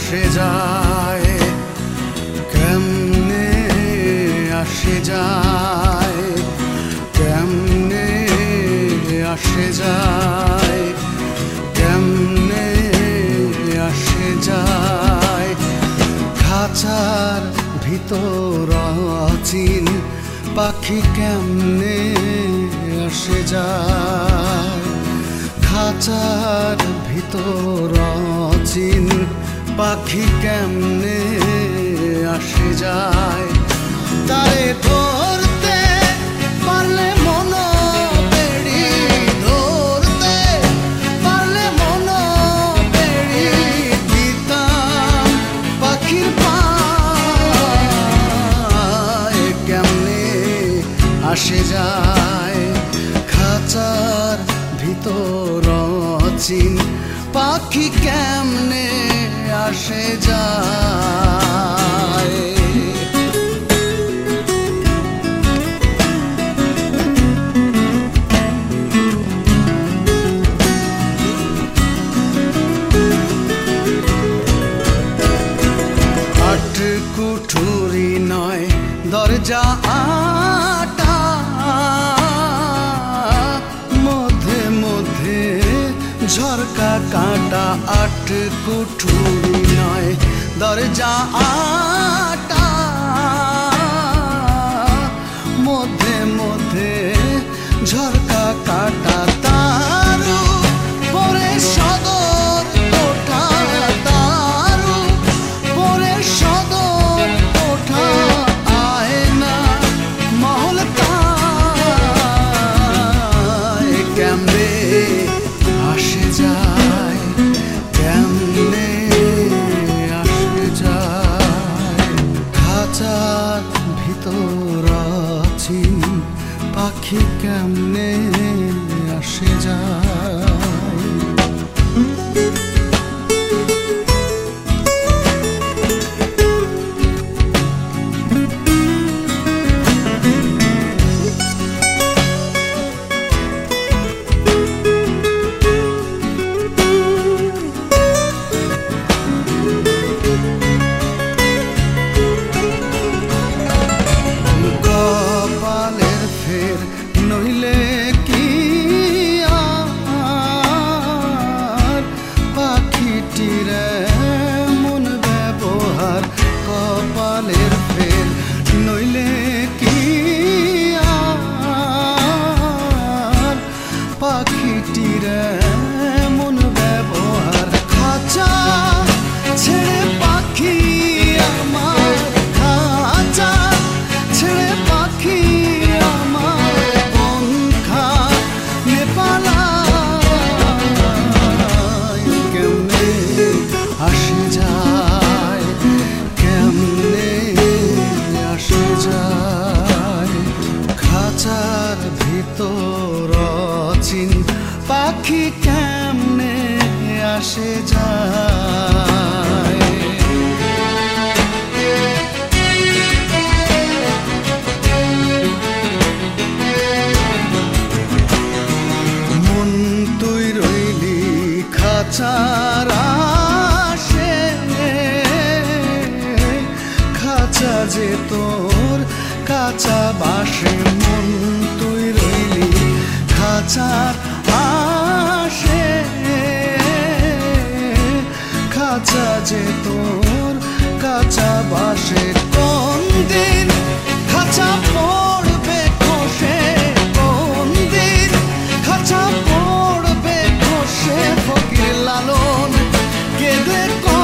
আসে যায়, কেমনে আসে যায়, কেমনে আসে যায়, কেমনে আসে যায়। খাঁচার ভিতর অচিন পাখি কেমনে আসে যায়, খাঁচার ভিতর অচিন পাখি কেমনে আসে যায়। তারে ধরতে পারলে মন বেড়ি, ধরতে পারলে মন বেড়ি দিতাম পাখির পায়। কেমনে আসে যায়, খাঁচার ভিতর অচিন পাখি কেমনে আসে যায়। আট কুঠুরি নয় দরজা আটা, মধ্যে মধ্যে ঝরকা কাটা। আট কুঠুরি নয় দরজা আটা, মধ্যে মধ্যে ঝরকা কাটা। তারু পরে সদর কোঠা, তারু পরে সদর কোঠা। আয়না মহল তাই, কেমনে আসে যায়, কেমনে আসে যায়। খাঁচার ভিতর অচিন পাখি কেমনে আসে যায়। কপালের ফের নইলে কি আর পাখিটির মন ব্যবহার। কপালের ফের নইলে কি আর পাখিটির মন ব্যবহার। খাঁচা ছেড়ে পাখি আমার, খাঁচা ছেড়ে পাখি আমার পঙ্খা নেপালায়। কেমনে আসে যায়, কেমনে আসে যায়। খাঁচার ভিতর অচিন পাখি কেমনে আসে যায়। মন তুই রইলি খাঁচার আশে, খাঁচা যে তোর কাঁচা বাসে। মন তুই রইলি খাঁচার আশে, খাঁচা যে তোর কাঁচা বাসে। কোন দিন খাঁচা পড়বে খসে, কোন দিন খাঁচা পড়বে খসে। ফকির লালন কেঁদে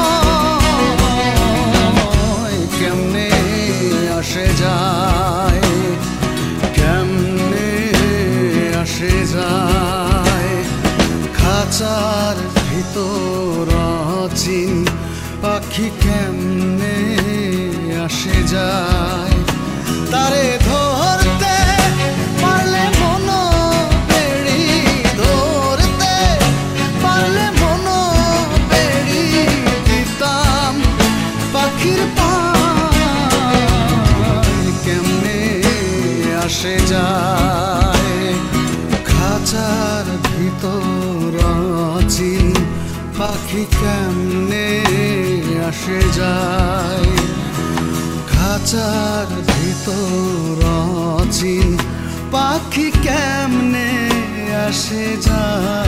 কয়, কেমনে আসে যায়, কেমনে আসে যায়। খাঁচার ভিতর অচিন পাখি কেমনে আসে যায়। তারে ধরতে পারলে মন বেড়ি, ধরতে পারলে মন বেড়ি দিতাম পাখির পায়। কেমনে আসে যায়, খাঁচার ভিতর অচিন পাখি কেমনে আসে যায়। খাঁচার ভিতর অচিন পাখি কেমনে আসে যায়।